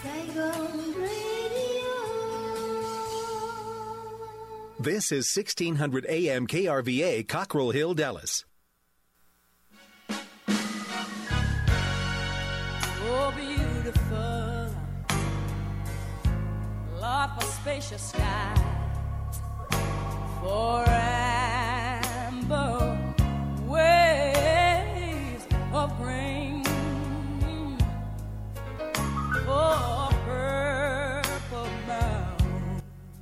This is 1600 AM KRVA, Cockrell Hill, Dallas. Oh, beautiful, Lord, for spacious sky, for amber waves of grain, for purple mountain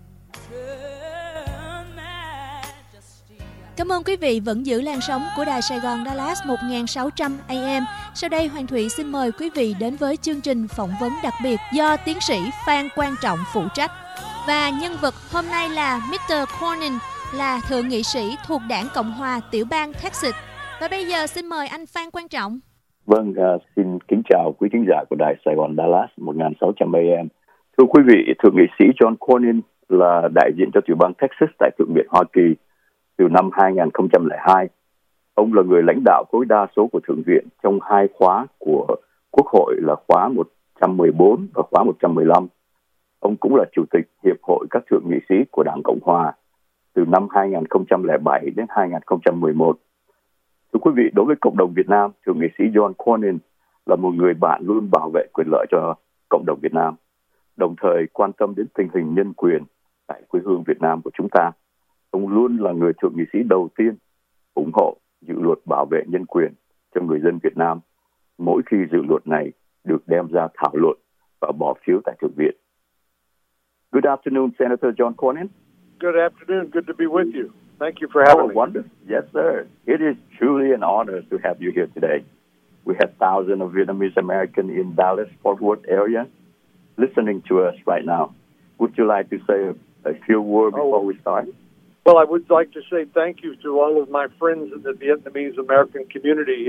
majesty. Cảm ơn quý vị vẫn giữ làn sóng của Đài Sài Gòn Dallas 1600 AM. Sau đây Hoàng Thụy xin mời quý vị đến với chương trình phỏng vấn đặc biệt do tiến sĩ Phan Quang Trọng phụ trách. Và nhân vật hôm nay là Mr. Cornyn, là thượng nghị sĩ thuộc Đảng Cộng hòa tiểu bang Texas. Và bây giờ xin mời anh Phan Quang Trọng. Vâng, xin kính chào quý khán giả của Đài Sài Gòn Dallas 1600 AM. Thưa quý vị, thượng nghị sĩ John Cornyn là đại diện cho tiểu bang Texas tại Thượng viện Hoa Kỳ từ năm 2002. Ông là người lãnh đạo khối đa số của Thượng viện trong hai khóa của Quốc hội là khóa 114 và khóa 115. Ông cũng là Chủ tịch Hiệp hội các thượng nghị sĩ của Đảng Cộng hòa từ năm 2007 đến 2011. Thưa quý vị, đối với cộng đồng Việt Nam, thượng nghị sĩ John Cornyn là một người bạn luôn bảo vệ quyền lợi cho cộng đồng Việt Nam, đồng thời quan tâm đến tình hình nhân quyền tại quê hương Việt Nam của chúng ta. Ông luôn là người thượng nghị sĩ đầu tiên ủng hộ dự luật bảo vệ nhân quyền cho người dân Việt Nam mỗi khi dự luật này được đem ra thảo luận và bỏ phiếu tại Thượng viện. Good afternoon, Senator John Cornyn. Good afternoon. Good to be with you. Thank you for having me. Wonderful. Yes, sir. It is truly an honor to have you here today. We have thousands of Vietnamese Americans in Dallas-Fort Worth area listening to us right now. Would you like to say a few words before we start? Well, I would like to say thank you to all of my friends in the Vietnamese American community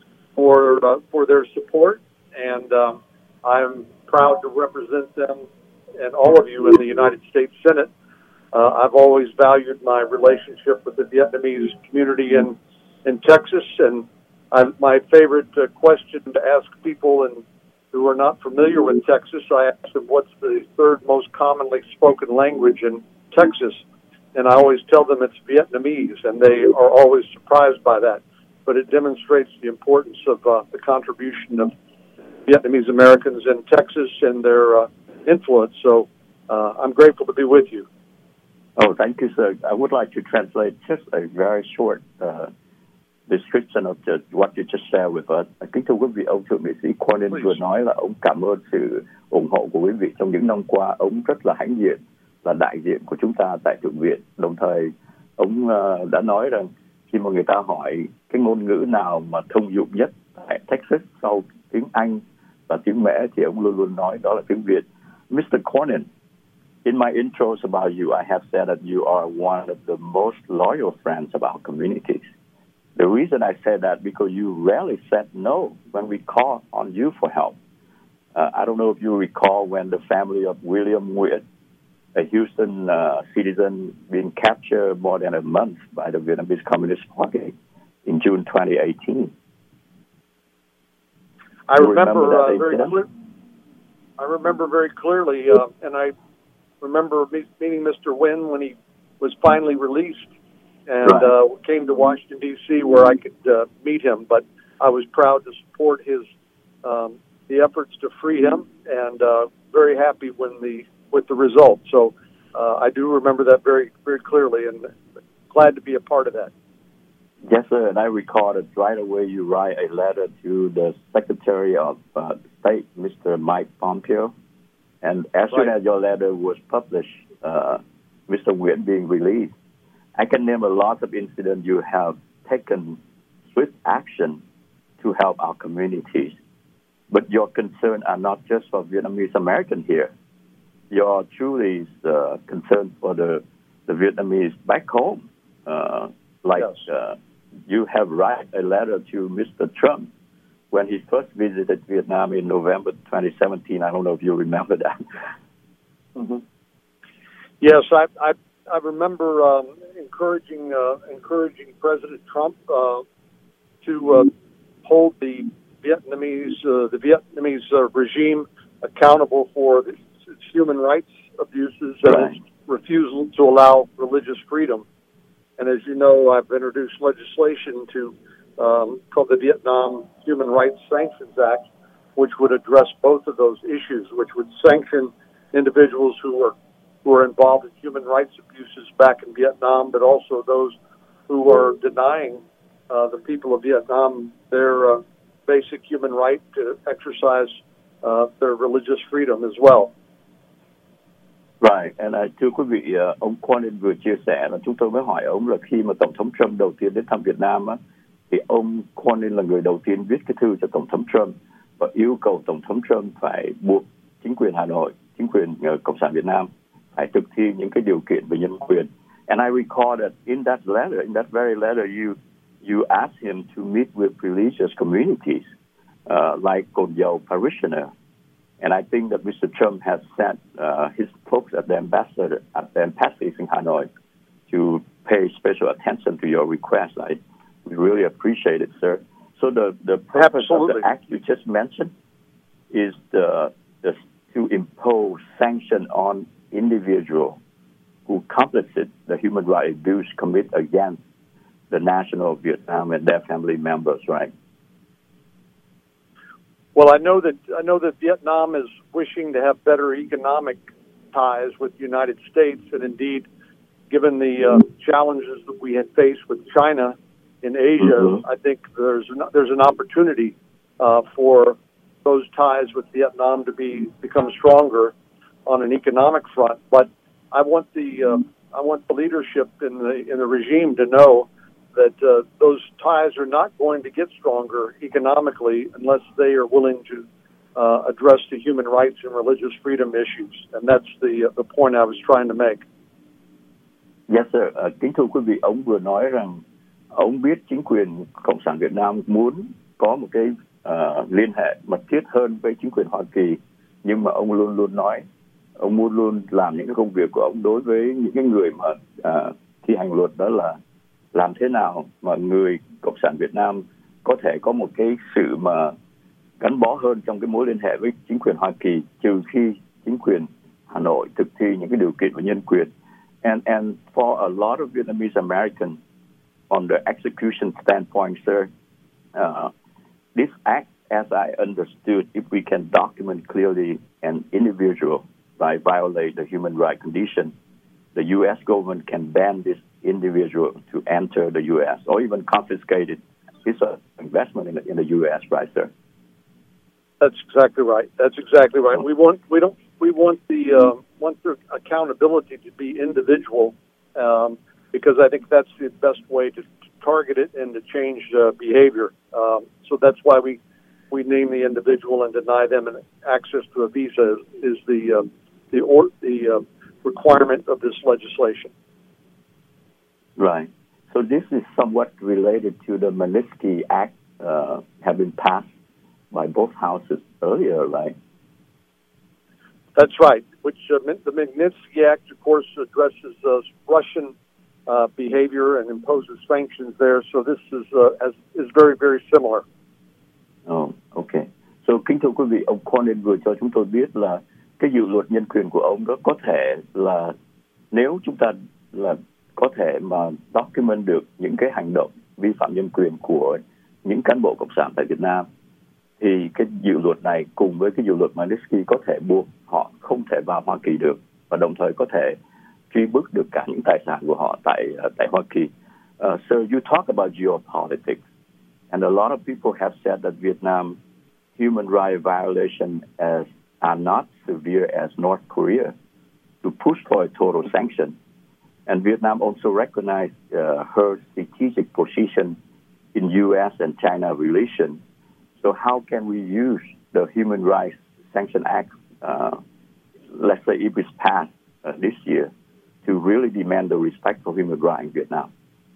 for their support, and I'm proud to represent them and all of you in the United States Senate. I've always valued my relationship with the Vietnamese community in Texas, and my favorite question to ask people who are not familiar with Texas, I ask them what's the third most commonly spoken language in Texas, and I always tell them it's Vietnamese, and they are always surprised by that. But it demonstrates the importance of the contribution of Vietnamese Americans in Texas and their influence. So I'm grateful to be with you. Oh, thank you, sir. I would like to translate just a very short description of what you just shared with us. Kính thưa quý vị, ông thượng nghị sĩ Cornyn vừa nói là ông cảm ơn sự ủng hộ của quý vị trong những năm qua. Ông rất là hãnh diện là đại diện của chúng ta tại Thượng viện. Đồng thời, ông đã nói rằng khi mà người ta hỏi cái ngôn ngữ nào mà thông dụng nhất tại Texas sau tiếng Anh và tiếng Mễ thì ông luôn luôn nói đó là tiếng Việt. Mr. Cornyn, in my intros about you, I have said that you are one of the most loyal friends of our communities. The reason I said that because you rarely said no when we call on you for help. I don't know if you recall when the family of William Nguyệt, a Houston citizen, being captured more than a month by the Vietnamese Communist Party in June 2018. I remember very clearly, and I remember meeting Mr. Nguyen when he was finally released and came to Washington, D.C., where I could meet him. But I was proud to support the efforts to free him, and very happy with the result. So I do remember that very, very clearly, and glad to be a part of that. Yes, sir, and I recall that right away you write a letter to the Secretary of State, Mr. Mike Pompeo, and as soon as your letter was published, Mr. Nguyen being released, I can name a lot of incidents you have taken swift action to help our communities. But your concerns are not just for Vietnamese Americans here. Your truly concern for the Vietnamese back home. You have write a letter to Mr. Trump when he first visited Vietnam in November 2017. I don't know if you remember that. Mm-hmm. Yes, I remember encouraging President Trump to hold the Vietnamese regime accountable for its human rights abuses and its refusal to allow religious freedom. And as you know, I've introduced legislation called the Vietnam Human Rights Sanctions Act, which would address both of those issues, which would sanction individuals who were involved in human rights abuses back in Vietnam, but also those who are denying the people of Vietnam their basic human right to exercise their religious freedom as well. Right, and thưa quý vị, ông Cornyn vừa chia sẻ là chúng tôi mới hỏi ông là khi mà Tổng thống Trump đầu tiên đến thăm Việt Nam á, thì ông Cornyn là người đầu tiên viết cái thư cho Tổng thống Trump và yêu cầu Tổng thống Trump phải buộc chính quyền Hà Nội, chính quyền Cộng sản Việt Nam phải thực thi những cái điều kiện về nhân quyền. And I recall that in that very letter, you asked him to meet with religious communities, like Cồn Dầu parishioner. And I think that Mr. Trump has sent his folks at the embassies in Hanoi to pay special attention to your request. We really appreciate it, sir. So the purpose of the act you just mentioned is to impose sanction on individuals who complicit the human rights abuse committed against the national of Vietnam and their family members, right? Well, I know that Vietnam is wishing to have better economic ties with the United States, and indeed, given the challenges that we had faced with China in Asia, I think there's an opportunity for those ties with Vietnam to become stronger on an economic front. But I want the leadership in the regime to know that those ties are not going to get stronger economically unless they are willing to address the human rights and religious freedom issues. And that's the point I was trying to make. Yes, sir. Kính thưa quý vị, ông vừa nói rằng ông biết chính quyền Cộng sản Việt Nam muốn có một cái liên hệ mật thiết hơn với chính quyền Hoa Kỳ, nhưng mà ông luôn luôn nói ông muốn luôn làm những cái công việc của ông đối với những cái người mà thi hành luật, đó là làm thế nào mà người Cộng sản Việt Nam có thể có một cái sự mà gắn bó hơn trong cái mối liên hệ với chính quyền Hoa Kỳ, trừ khi chính quyền Hà Nội thực thi những cái điều kiện về nhân quyền. And for a lot of Vietnamese Americans, on the execution standpoint, sir, this act, as I understood, if we can document clearly an individual violate the human rights condition, the U.S. government can ban this individual to enter the U.S. or even confiscate it. It's an investment in the U.S., right, sir? That's exactly right. We want the accountability to be individual, because I think that's the best way to target it and to change behavior. So that's why we name the individual and deny them access to a visa is the requirement of this legislation. Right. So this is somewhat related to the Magnitsky Act have been passed by both houses earlier, right? That's right. Which the Magnitsky Act, of course, addresses Russian behavior and imposes sanctions there. So this is very, very similar. Oh, okay. So, kính thưa quý vị, ông Cornyn vừa cho chúng tôi biết là cái dự luật nhân quyền của ông đó có thể là nếu chúng ta là có thể mà document được những cái hành động vi phạm nhân quyền của những cán bộ cộng sản tại Việt Nam, thì cái dự luật này cùng với cái dự luật Magnitsky có thể buộc họ không thể vào Hoa Kỳ được, và đồng thời có thể truy bức được cả những tài sản của họ tại Hoa Kỳ. So you talk about geopolitics, and a lot of people have said that Vietnam human rights violations are not severe as North Korea to push for a total sanction. And Vietnam also recognized her strategic position in U.S. and China relations. So how can we use the Human Rights Sanction Act, let's say if it's passed this year, to really demand the respect for human rights in Vietnam?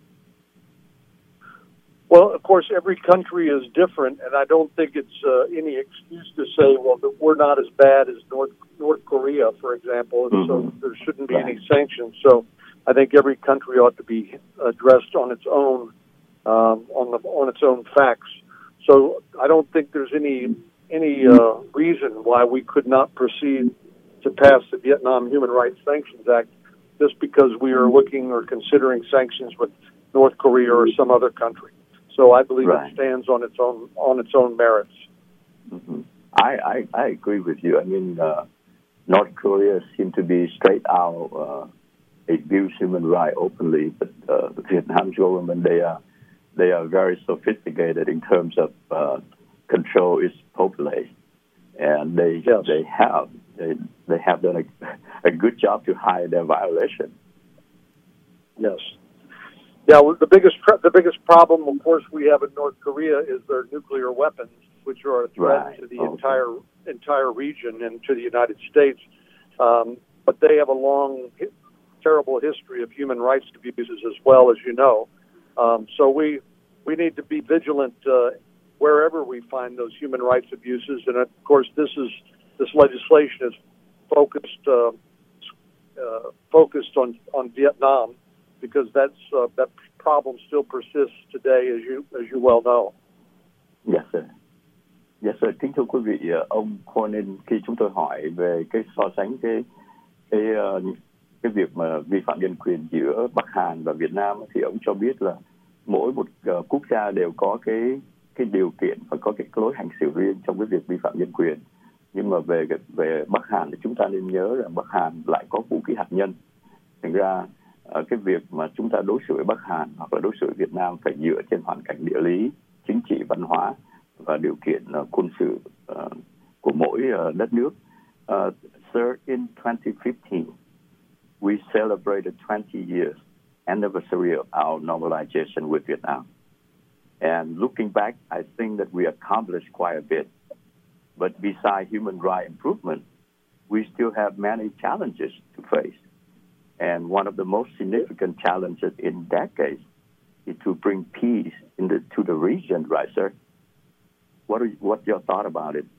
Well, of course, every country is different, and I don't think it's any excuse to say, well, that we're not as bad as North Korea, for example, and so there shouldn't be any sanctions. So I think every country ought to be addressed on its own, on its own facts. So I don't think there's any reason why we could not proceed to pass the Vietnam Human Rights Sanctions Act just because we are looking or considering sanctions with North Korea or some other country. So I believe it stands on its own merits. Mm-hmm. I agree with you. I mean, North Korea seems to be straight out abuse human rights openly, but the Vietnam government they are very sophisticated in terms of control its population, and they have done a good job to hide their violation. Yes. Yeah. Well, the biggest problem, of course, we have in North Korea is their nuclear weapons, which are a threat to the entire region and to the United States. But they have a long, terrible history of human rights abuses as well, as you know. So we need to be vigilant wherever we find those human rights abuses. And of course, this legislation is focused on Vietnam, because that problem still persists today, as you well know. Yes, sir. Yes, sir. Kính thưa quý vị, ông Cornyn, khi chúng tôi hỏi về cái so sánh cái việc mà vi phạm nhân quyền giữa Bắc Hàn và Việt Nam, thì ông cho biết là mỗi một quốc gia đều có cái điều kiện và có cái lối hành xử riêng trong cái việc vi phạm nhân quyền. Nhưng mà về Bắc Hàn thì chúng ta nên nhớ rằng Bắc Hàn lại có vũ khí hạt nhân. Thành ra cái việc mà chúng ta đối xử với Bắc Hàn hoặc là đối xử với Việt Nam phải dựa trên hoàn cảnh địa lý, chính trị, văn hóa và điều kiện quân sự của mỗi đất nước. Sir, in 2015, we celebrated 20 years anniversary of our normalization with Vietnam. And looking back, I think that we accomplished quite a bit. But besides human rights improvement, we still have many challenges to face. And one of the most significant challenges in decades is to bring peace to the region, right, sir? What's your thought about it?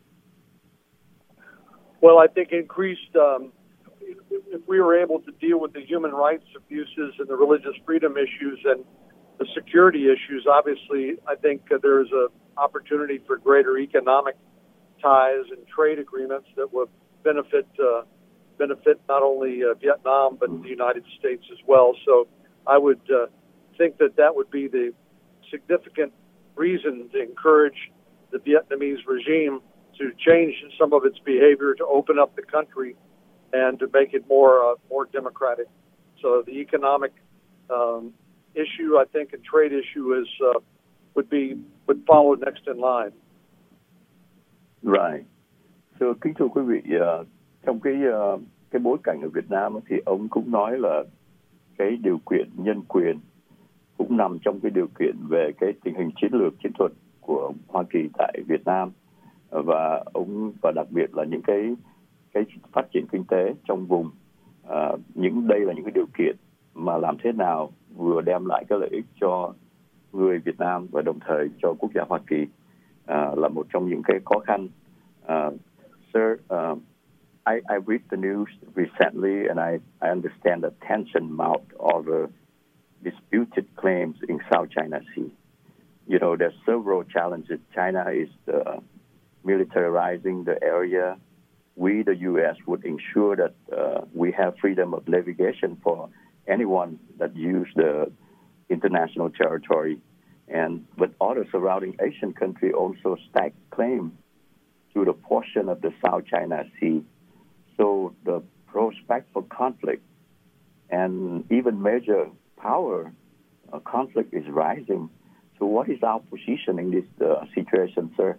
Well, I think increased, if we were able to deal with the human rights abuses and the religious freedom issues and the security issues, obviously, I think there's an opportunity for greater economic ties and trade agreements that would benefit not only Vietnam but the United States as well. So I would think that would be the significant reason to encourage the Vietnamese regime to change some of its behavior, to open up the country, and to make it more democratic. So the economic issue, I think, and trade issue would follow next in line. Right. So, kính thưa quý vị, trong cái bối cảnh ở Việt Nam thì ông cũng nói là cái điều kiện nhân quyền cũng nằm trong cái điều kiện về cái tình hình chiến lược chiến thuật của Hoa Kỳ tại Việt Nam, và đặc biệt là những cái phát triển kinh tế trong vùng. Đây là những cái điều kiện mà làm thế nào vừa đem lại cái lợi ích cho người Việt Nam và đồng thời cho quốc gia Hoa Kỳ là một trong những cái khó khăn. Sir, I read the news recently, and I understand the tension mount over disputed claims in South China Sea. You know, there's several challenges. China is militarizing the area. We, the U.S., would ensure that we have freedom of navigation for anyone that use the international territory. But other surrounding Asian countries also stake claim to the portion of the South China Sea. So the prospect for conflict and even major power conflict is rising. So what is our position in this situation, sir?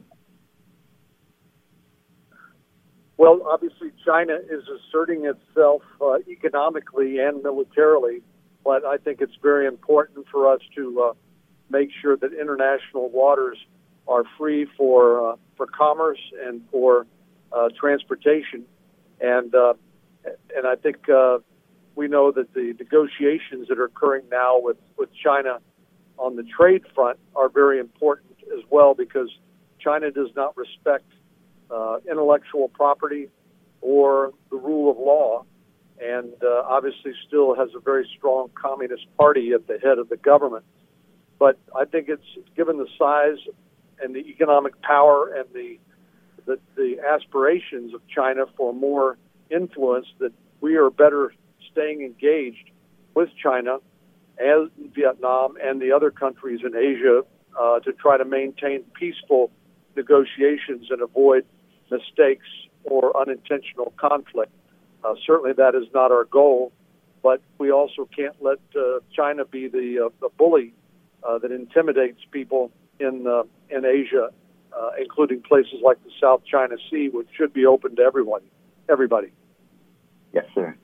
Well, obviously, China is asserting itself economically and militarily, but I think it's very important for us to make sure that international waters are free for commerce and for transportation, and I think we know that the negotiations that are occurring now with China on the trade front are very important as well, because China does not respect intellectual property or the rule of law, and obviously still has a very strong communist party at the head of the government. But I think it's given the size and the economic power and the that the aspirations of China for more influence, that we are better staying engaged with China and Vietnam and the other countries in Asia to try to maintain peaceful negotiations and avoid mistakes or unintentional conflict. Certainly that is not our goal, but we also can't let China be the bully that intimidates people in Asia, including places like the South China Sea, which should be open to everybody. Yes, sir.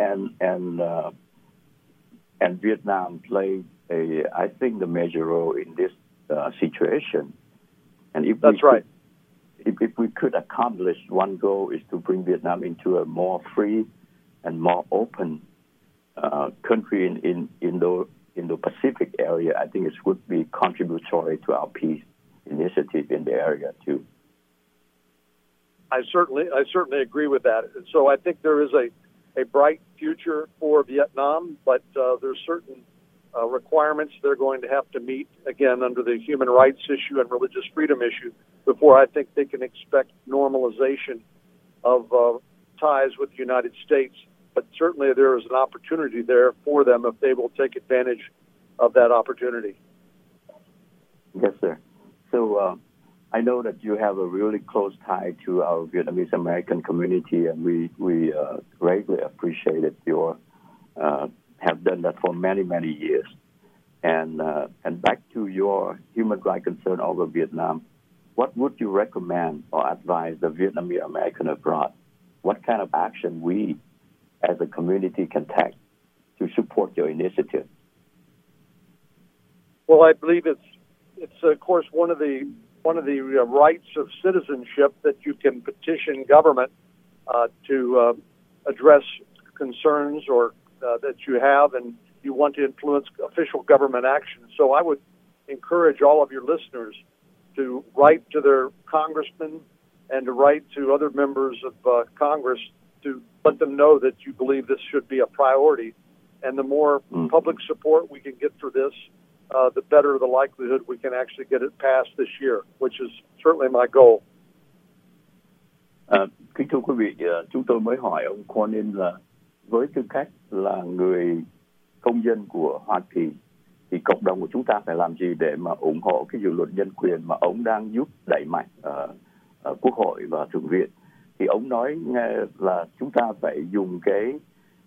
And Vietnam played I think, the major role in this situation. And if that's right. If we could accomplish one goal is to bring Vietnam into a more free and more open country in the Pacific area, I think it would be contributory to our peace initiative in the area too. I certainly agree with that. And so I think there is a bright future for Vietnam, but there's certain requirements they're going to have to meet, again, under the human rights issue and religious freedom issue, before I think they can expect normalization of ties with the United States. But certainly there is an opportunity there for them if they will take advantage of that opportunity. Yes, sir. So I know that you have a really close tie to our Vietnamese American community, and we greatly appreciate it. You have done that for many, many years. And back to your human rights concern over Vietnam, what would you recommend or advise the Vietnamese American abroad? What kind of action we as a community can take to support your initiative? Well, I believe it's of course one of the rights of citizenship that you can petition government to address concerns or that you have, and you want to influence official government action. So I would encourage all of your listeners to write to their congressmen and to write to other members of Congress to let them know that you believe this should be a priority. And the more public support we can get for this, the better the likelihood we can actually get it passed this year, which is certainly my goal. Kính thưa quý vị, chúng tôi mới hỏi ông Cornyn là với tư cách là người công dân của Hoa Kỳ, thì cộng đồng của chúng ta phải làm gì để mà ủng hộ cái dự luật nhân quyền mà ông đang giúp đẩy mạnh ở Quốc hội và Thượng viện? Thì ông nói là chúng ta phải dùng cái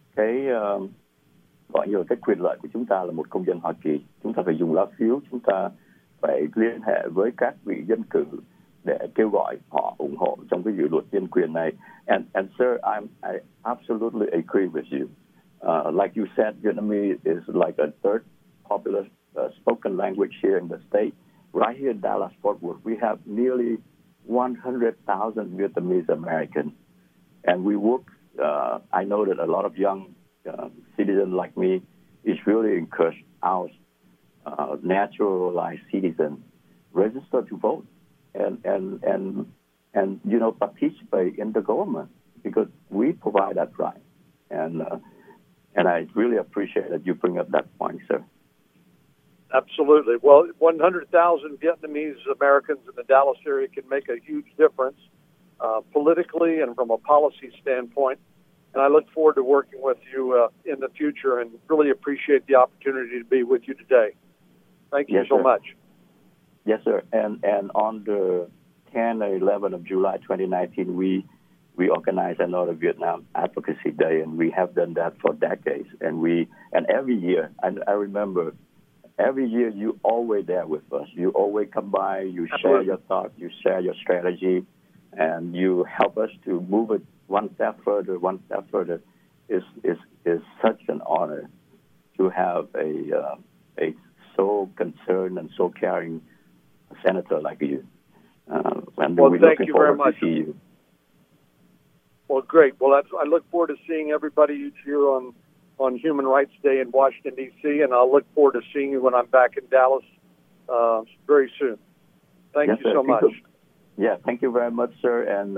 gọi như là cái quyền lợi của chúng ta là một công dân Hoa Kỳ. Chúng ta phải dùng lá phiếu, chúng ta phải liên hệ với các vị dân cử để kêu gọi họ ủng hộ trong cái dự luật nhân quyền này. And sir, I absolutely agree with you. Like you said, Vietnamese is like a third popular spoken language here in the state. Right here in Dallas-Fort Worth, we have nearly 100,000 Vietnamese Americans, and we work. I know that a lot of young citizens like me is really encouraged our naturalized citizens register to vote and you know, participate in the government, because we provide that right. And I really appreciate that you bring up that point, sir. Absolutely. Well, 100,000 Vietnamese Americans in the Dallas area can make a huge difference politically and from a policy standpoint. And I look forward to working with you in the future, and really appreciate the opportunity to be with you today. Thank you so much. Yes, sir. And on the 10 or 11 of July 2019, we organized another Vietnam Advocacy Day, and we have done that for decades. And every year, I remember, every year you always there with us. You always come by, you share your thoughts, you share your strategy, and you help us to move it one step further. Is such an honor to have a so concerned and so caring senator like you. And well, we're thank looking you very forward much. to see you. Well, great. Well, I look forward to seeing everybody here on Human Rights Day in Washington, D.C., and I'll look forward to seeing you when I'm back in Dallas very soon. Thank you so much. Yeah, thank you very much, sir, and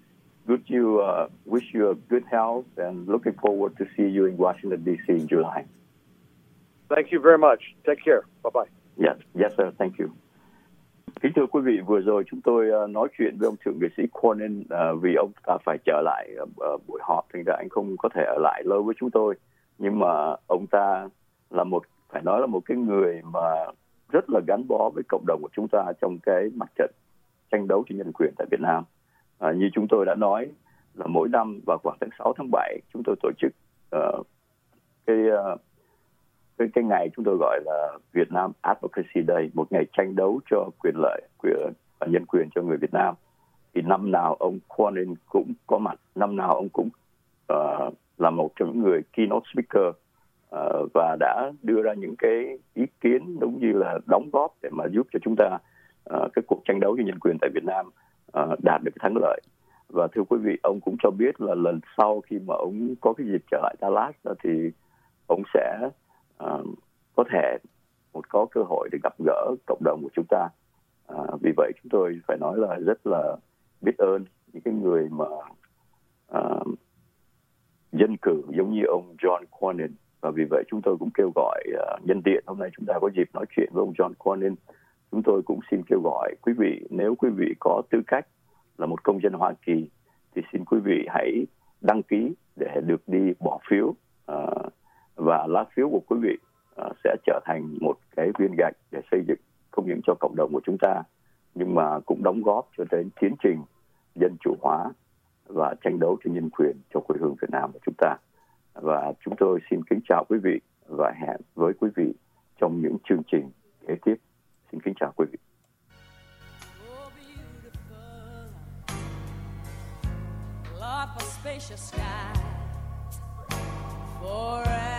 wish you a good health, and looking forward to see you in Washington, D.C. in July. Thank you very much. Take care. Bye-bye. Yes, sir. Thank you. Kính thưa quý vị, vừa rồi chúng tôi nói chuyện với ông thượng nghị sĩ Cornyn vì ông ta phải trở lại buổi họp, thành ra anh không có thể ở lại lâu với chúng tôi. Nhưng mà ông ta là phải nói là một cái người mà rất là gắn bó với cộng đồng của chúng ta trong cái mặt trận tranh đấu cho nhân quyền tại Việt Nam. Như chúng tôi đã nói là mỗi năm vào khoảng tháng 6, tháng 7 chúng tôi tổ chức cái ngày chúng tôi gọi là Việt Nam Advocacy Day, một ngày tranh đấu cho quyền lợi và nhân quyền cho người Việt Nam. Thì năm nào ông Cornyn cũng có mặt, năm nào ông cũng là một trong những người keynote speaker và đã đưa ra những cái ý kiến đúng như là đóng góp để mà giúp cho chúng ta cái cuộc tranh đấu cho nhân quyền tại Việt Nam đạt được thắng lợi. Và thưa quý vị, ông cũng cho biết là lần sau khi mà ông có cái dịp trở lại Dallas thì ông sẽ có thể có cơ hội để gặp gỡ cộng đồng của chúng ta. Vì vậy chúng tôi phải nói là rất là biết ơn những cái người mà dân cử giống như ông John Cornyn. Và vì vậy chúng tôi cũng kêu gọi nhân tiện hôm nay chúng ta có dịp nói chuyện với ông John Cornyn, chúng tôi cũng xin kêu gọi quý vị, nếu quý vị có tư cách là một công dân Hoa Kỳ thì xin quý vị hãy đăng ký để được đi bỏ phiếu, và lá phiếu của quý vị sẽ trở thành một cái viên gạch để xây dựng không những cho cộng đồng của chúng ta nhưng mà cũng đóng góp cho đến tiến trình dân chủ hóa và tranh đấu cho nhân quyền cho quê hương Việt Nam của chúng ta. Và chúng tôi xin kính chào quý vị và hẹn với quý vị trong những chương trình kế tiếp. Xin kính chào quý vị. Spacious sky forever.